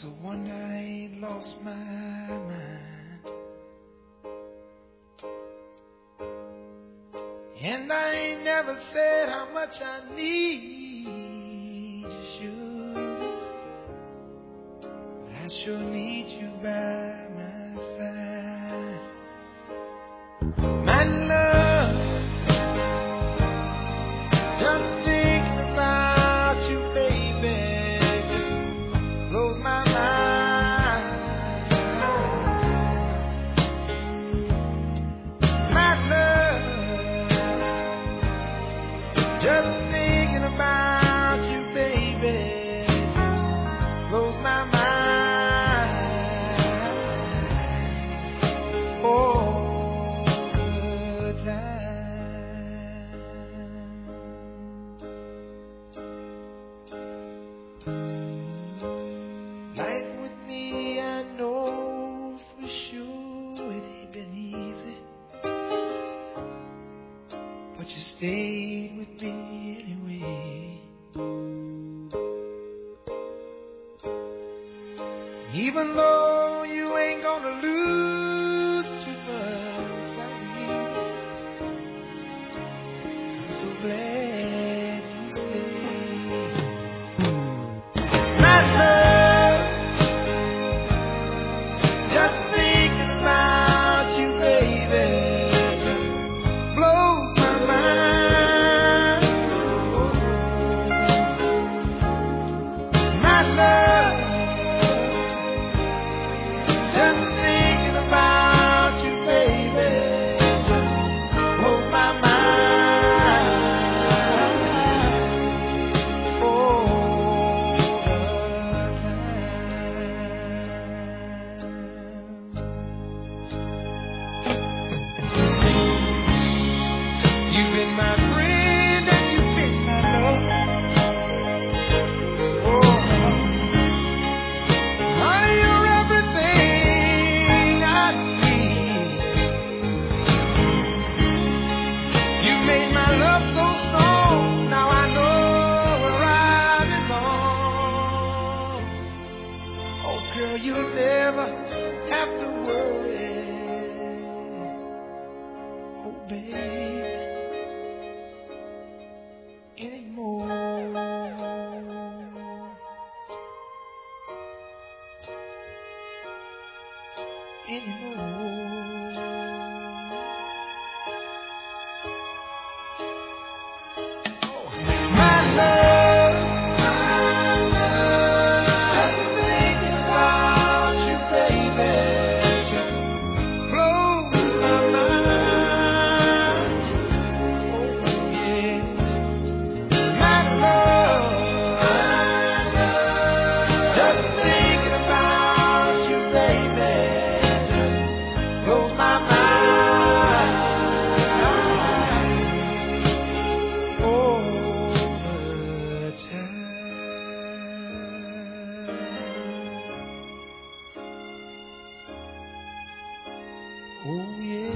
So one night lost my mind, and I ain't never said how much I need you, but I sure need you by my side. My love, just thinking about you, baby, just blows my mind. My love, just thinking about you, baby, just blows my mind. All the time. Life with me, I know for sure it ain't been easy, but you stayed with me anyway. Even though you ain't gonna lose too much by me, I'm so glad you stayed. My love, just thinking about you, baby, just blows my mind. My love, just thinking about you, baby, just blows my mind. All the time. You've been my friend and you've been my love. Oh, honey, you're everything I need. You made my love so strong. Now I know where I belong. Oh, girl, you'll never have to worry. Oh, baby, anymore. My love, just thinking about you, baby, just blows my mind. Oh, yeah. My love, just thinking about you, baby, just blows my mind. All the time. Oh, yeah.